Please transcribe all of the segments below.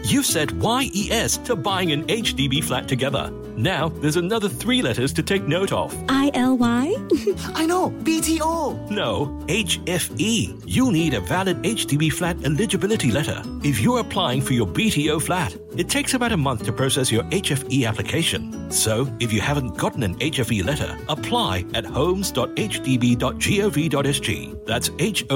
You've said YES to buying an HDB flat together. Now, there's another 3 letters to take note of. ILY? I know, BTO. No, HFE. You'll need a valid HDB flat eligibility letter. If you're applying for your BTO flat, it takes about a month to process your HFE application. So, if you haven't gotten an HFE letter, apply at homes.hdb.gov.sg. That's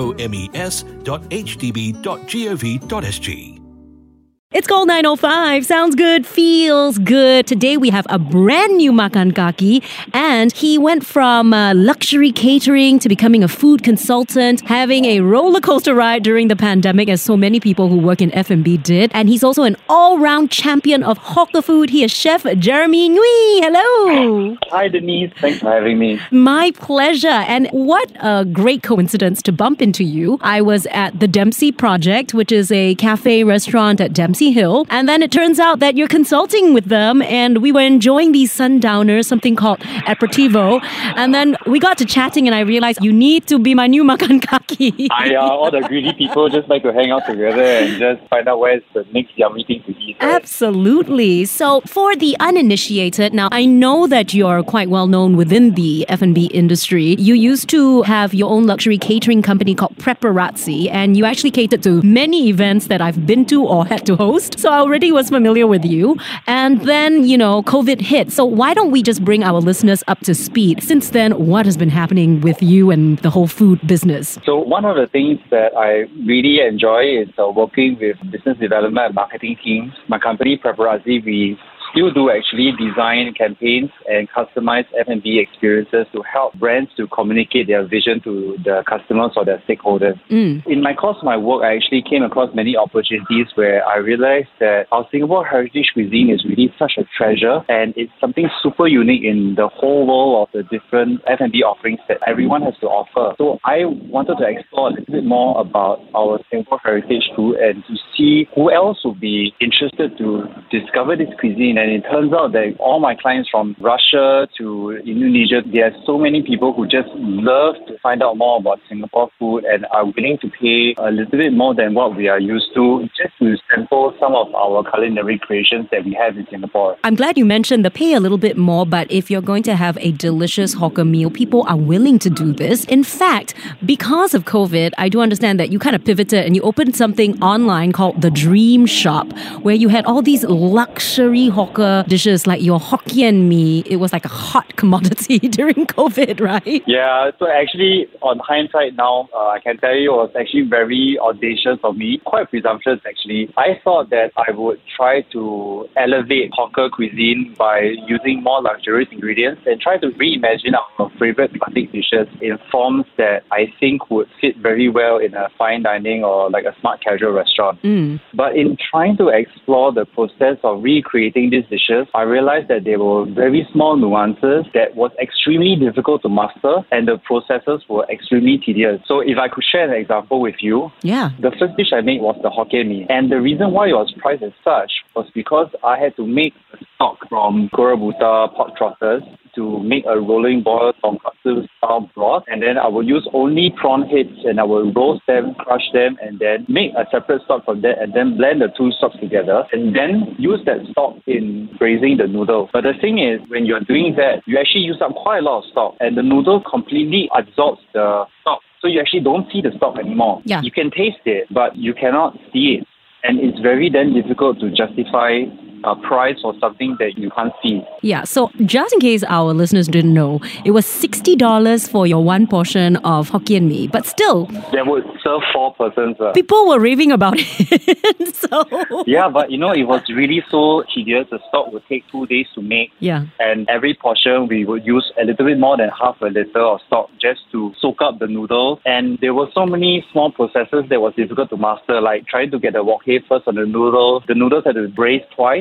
homes.hdb.gov.sg. It's called 905. Sounds good, feels good. Today we have a brand new Makan Kaki, and he went from luxury catering to becoming a food consultant, having a roller coaster ride during the pandemic, as so many people who work in F&B did. And he's also an all-round champion of hawker food. He is Chef Jeremy Ngui. Hello. Hi, Denise. Thanks for having me. My pleasure. And what a great coincidence to bump into you. I was at the Dempsey Project, which is a cafe restaurant at Dempsey Hill, and then it turns out that you're consulting with them, and we were enjoying these sundowners, something called aperitivo, and then we got to chatting and I realized you need to be my new Makan Kaki. All the greedy people just like to hang out together and just find out where's the next yummy thing to eat. Right? Absolutely. So for the uninitiated, now I know that you're quite well known within the F&B industry. You used to have your own luxury catering company called Preparazzi, and you actually catered to many events that I've been to or had to host. So I already was familiar with you. And then, COVID hit. So why don't we just bring our listeners up to speed? Since then, what has been happening with you and the whole food business? So one of the things that I really enjoy is working with business development and marketing teams. My company, Preparazzi, we still do actually design campaigns and customize F&B experiences to help brands to communicate their vision to the customers or their stakeholders. In my course of my work, I actually came across many opportunities where I realized that our Singapore heritage cuisine is really such a treasure, and it's something super unique in the whole world of the different F&B offerings that everyone has to offer. So I wanted to explore a little bit more about our Singapore heritage food and to see who else would be interested to discover this cuisine. And it turns out that all my clients from Russia to Indonesia, there are so many people who just love to find out more about Singapore food and are willing to pay a little bit more than what we are used to just to sample some of our culinary creations that we have in Singapore. I'm glad you mentioned the pay a little bit more, but if you're going to have a delicious hawker meal, people are willing to do this. In fact, because of COVID, I do understand that you kind of pivoted and you opened something online called The Dream Shop, where you had all these luxury hawker dishes like your Hokkien mee. It was like a hot commodity during COVID, right? Yeah, so actually, on hindsight now, I can tell you it was actually very audacious of me, quite presumptuous actually. I thought that I would try to elevate hawker cuisine by using more luxurious ingredients and try to reimagine our favorite classic dishes in forms that I think would fit very well in a fine dining or like a smart casual restaurant. But in trying to explore the process of recreating these dishes, I realized that there were very small nuances that was extremely difficult to master, and the processes were extremely tedious. So if I could share an example with you, the first dish I made was the Hokkien mee. And the reason why it was priced as such was because I had to make a stock from Kurabuta pork trotters to make a rolling boil tonkatsu style broth, and then I will use only prawn heads and I will roast them, crush them, and then make a separate stock from that, and then blend the two stocks together, and then use that stock in braising the noodles. But the thing is, when you're doing that, you actually use up quite a lot of stock, and the noodle completely absorbs the stock. So you actually don't see the stock anymore. You can taste it, but you cannot see it. And it's very then difficult to justify a price for something that you can't see. Yeah, so just in case our listeners didn't know, it was $60 for your one portion of Hokkien mee, but still... That would serve 4 persons. People were raving about it, so... Yeah, but it was really so tedious. The stock would take 2 days to make. And every portion, we would use a little bit more than half a liter of stock just to soak up the noodles. And there were so many small processes that was difficult to master, like trying to get the wok hei first on the noodles. The noodles had to be braised twice.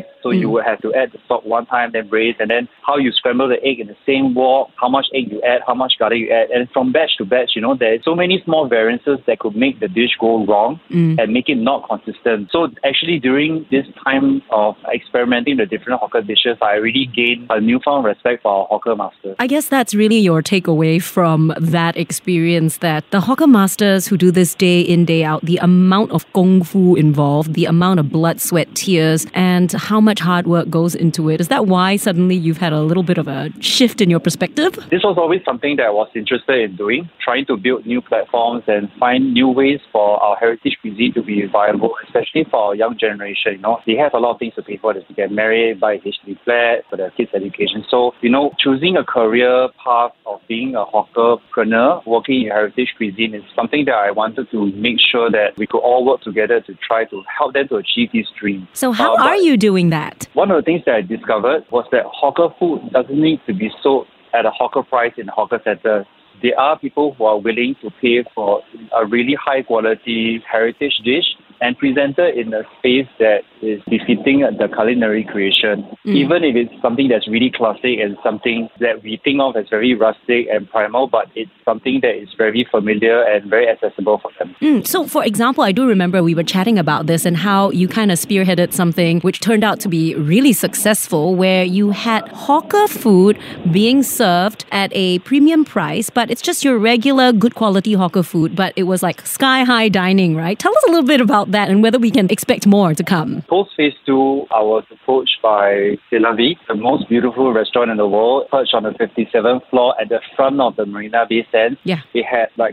So you would have to add the stock one time, then braise, and then how you scramble the egg in the same wok, how much egg you add, how much garlic you add. And from batch to batch, there are so many small variances that could make the dish go wrong and make it not consistent. So actually during this time of experimenting with different hawker dishes, I really gained a newfound respect for our hawker masters. I guess that's really your takeaway from that experience, that the hawker masters who do this day in, day out, the amount of kung fu involved, the amount of blood, sweat, tears, and how much hard work goes into it. Is that why suddenly you've had a little bit of a shift in your perspective? This was always something that I was interested in doing, trying to build new platforms and find new ways for our heritage cuisine to be viable, especially for our young generation. They have a lot of things to pay for. They get married, buy a HDB flat for their kids' education. So, choosing a career path of being a hawkerpreneur, working in heritage cuisine is something that I wanted to make sure that we could all work together to try to help them to achieve these dreams. So how are you doing that? One of the things that I discovered was that hawker food doesn't need to be sold at a hawker price in a hawker center. There are people who are willing to pay for a really high quality heritage dish and presented in a space that is befitting the culinary creation. Even if it's something that's really classic and something that we think of as very rustic and primal, but it's something that is very familiar and very accessible for them. So, for example, I do remember we were chatting about this and how you kind of spearheaded something which turned out to be really successful, where you had hawker food being served at a premium price, but it's just your regular good quality hawker food, but it was like sky-high dining, right? Tell us a little bit about that and whether we can expect more to come. Post Phase 2, I was approached by C'est La Vie, the most beautiful restaurant in the world, perched on the 57th floor at the front of the Marina Bay Sands. Yeah. It had like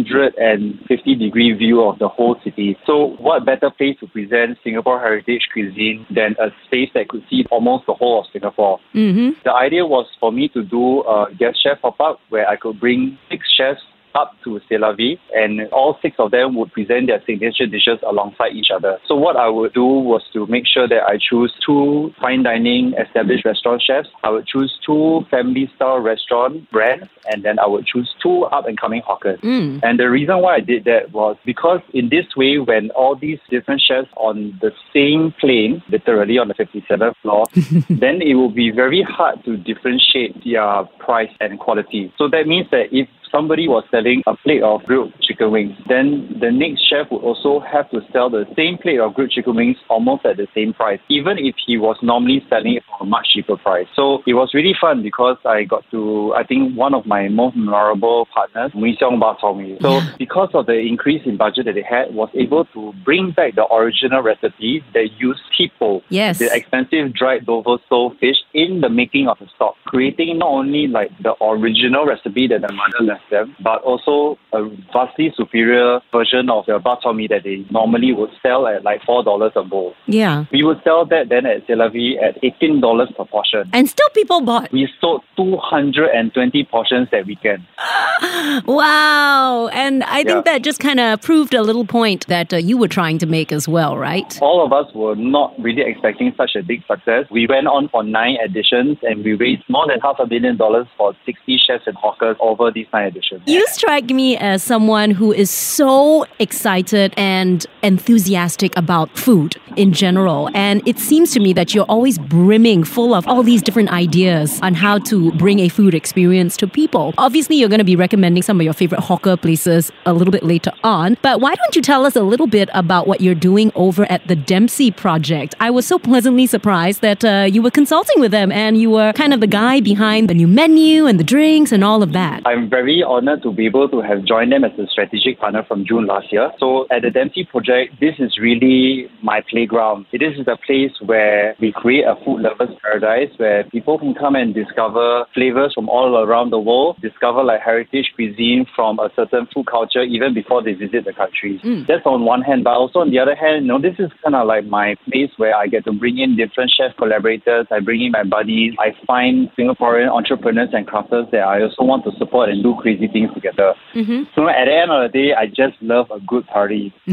150-degree view of the whole city. So what better place to present Singapore heritage cuisine than a space that could see almost the whole of Singapore? The idea was for me to do a guest chef pop-up where I could bring 6 chefs up to C'est La Vie, and all 6 of them would present their signature dishes alongside each other. So what I would do was to make sure that I choose 2 fine dining established restaurant chefs. I would choose 2 family-style restaurant brands, and then I would choose 2 up-and-coming hawkers. And the reason why I did that was because in this way, when all these different chefs on the same plane, literally on the 57th floor, then it will be very hard to differentiate their price and quality. So that means that if somebody was selling a plate of grilled chicken wings, then the next chef would also have to sell the same plate of grilled chicken wings almost at the same price, even if he was normally selling it for a much cheaper price. So it was really fun because I got to, I think, one of my most memorable partners, Mui Siong Bak Chor Mee. So because of the increase in budget that they had, was able to bring back the original recipe that used tipo, the expensive dried Dover sole fish, in the making of the stock, creating not only like the original recipe that the mother left them, but also a vastly superior version of the bak chor mee that they normally would sell at like $4 a bowl. Yeah. We would sell that then at C'est La Vie at $18 per portion. And still people bought. We sold 220 portions that weekend. Wow. And I think that just kind of proved a little point that you were trying to make as well, right? All of us were not really expecting such a big success. We went on for 9 editions and we raised more than $500 million for 60 chefs and hawkers over these 9 editions. You strike me as someone who is so excited and enthusiastic about food in general. And it seems to me that you're always brimming full of all these different ideas on how to bring a food experience to people. Obviously, you're going to be recommending some of your favorite hawker places a little bit later on. But why don't you tell us a little bit about what you're doing over at the Dempsey Project? I was so pleasantly surprised that you were consulting with them and you were kind of the guy behind the new menu and the drinks and all of that. I'm very honored to be able to have joined them as a strategic partner from June last year. So at the Dempsey Project, this is really my playground. It is a place where we create a food lover's paradise where people can come and discover flavors from all around the world, discover like heritage cuisine from a certain food culture even before they visit the country. That's on one hand, but also on the other hand, this is kind of like my place where I get to bring in different chef collaborators. I bring in my buddies. I find Singaporean entrepreneurs and crafters that I also want to support and do crazy things together. So at the end of the day, I just love a good party.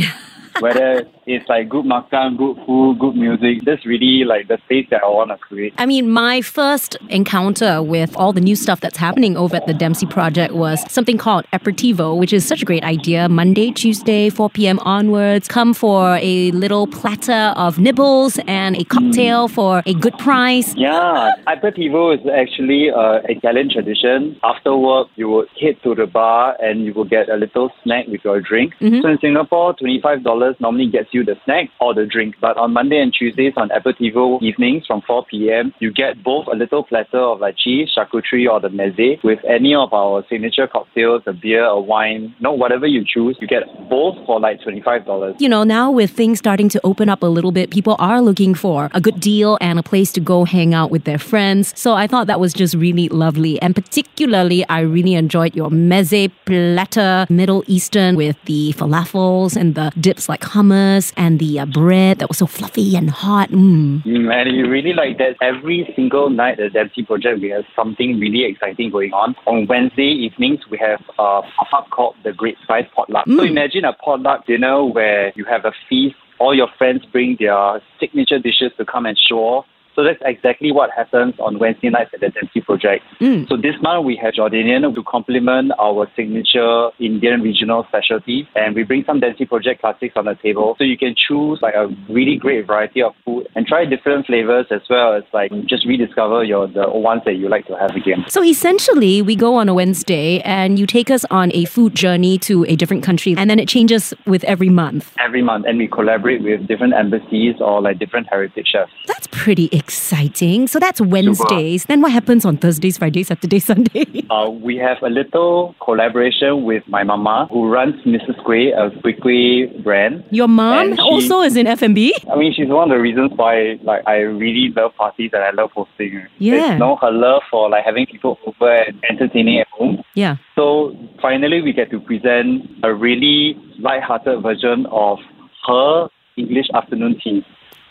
Whether it's like good makan, good food, good music, that's really like the space that I want to create. I mean, my first encounter with all the new stuff that's happening over at the Dempsey Project was something called Aperitivo, which is such a great idea. Monday, Tuesday, 4 p.m. onwards, come for a little platter of nibbles and a cocktail for a good price. Yeah, aperitivo is actually an Italian tradition. After work, you would head to the bar and you will get a little snack with your drink. So in Singapore, $25 normally gets you the snack or the drink. But on Monday and Tuesdays on aperitivo evenings from 4 p.m., you get both a little platter of like cheese, charcuterie or the meze with any of our signature cocktails, a beer, a wine, whatever you choose. You get both for like $25. You know, now with things starting to open up a little bit, people are looking for a good deal and a place to go hang out with their friends. So I thought that was just really lovely. And particularly, I really enjoyed your meze platter, Middle Eastern, with the falafels and the dips like hummus and the bread that was so fluffy and hot. And you really like that. Every single night at the Dempsey Project, we have something really exciting going on. On Wednesday evenings, we have a pop-up called the Great Spice Potluck. So imagine a potluck dinner where you have a feast. All your friends bring their signature dishes to come and show off. So that's exactly what happens on Wednesday nights at the Dempsey Project. So this month we have Jordanian to complement our signature Indian regional specialty, and we bring some Dempsey Project classics on the table. So you can choose like a really great variety of food and try different flavors as well as like just rediscover the ones that you like to have again. So essentially, we go on a Wednesday and you take us on a food journey to a different country, and then it changes with every month. Every month, and we collaborate with different embassies or like different heritage chefs. That's pretty exciting. So that's Wednesdays. Then what happens on Thursdays, Fridays, Saturday, Sunday? We have a little collaboration with my mama who runs Mrs. Kueh, a Kueh brand. Your mom And also is in F&B? I mean, she's one of the reasons why like I really love parties and I love hosting her. Yeah. It's her love for like having people over and entertaining at home. Yeah. So finally, we get to present a really light-hearted version of her English afternoon tea.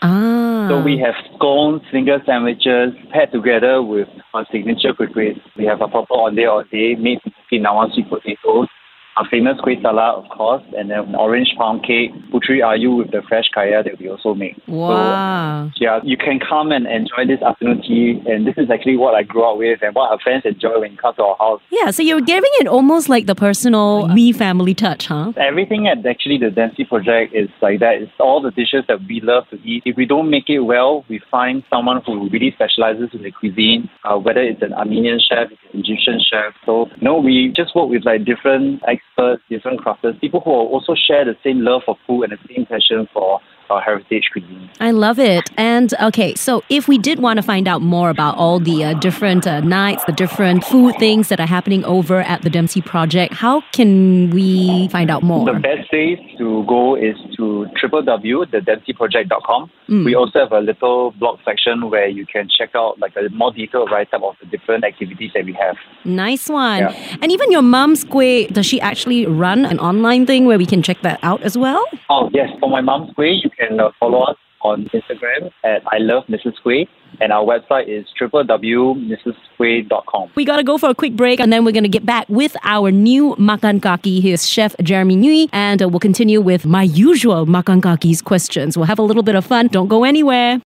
So we have scones, finger sandwiches, paired together with our signature kueh. We have a proper ondeh made with Okinawan sweet potatoes, our famous kueh salat, of course, and then an orange pound cake, putri ayu with the fresh kaya that we also make. Wow. So, yeah, you can come and enjoy this afternoon tea, and this is actually what I grew up with and what our friends enjoy when you come to our house. Yeah, so you're giving it almost like the personal me family touch, huh? Everything at actually the Dempsey Project is like that. It's all the dishes that we love to eat. If we don't make it well, we find someone who really specializes in the cuisine, whether it's an Armenian chef, an Egyptian chef. So, we just work with like different experts, different crafters, people who also share the same love for food and the same passion for our heritage cuisine. I love it. And okay, so if we did want to find out more about all the different nights, the different food things that are happening over at the Dempsey Project, how can we find out more? The best place to go is to www.thedempseyproject.com. We also have a little blog section where you can check out like a more detailed write-up of the different activities that we have. Nice one. Yeah. And even your mom's kueh, does she actually run an online thing where we can check that out as well? Oh, yes. For my mom's kueh, you can follow us on Instagram at I Love Mrs. Kueh, and our website is www.mrskueh.com. We gotta go for a quick break, and then we're gonna get back with our new Makan Kaki. Here's Chef Jeremy Nui, and we'll continue with my usual Makan Kaki's questions. We'll have a little bit of fun. Don't go anywhere.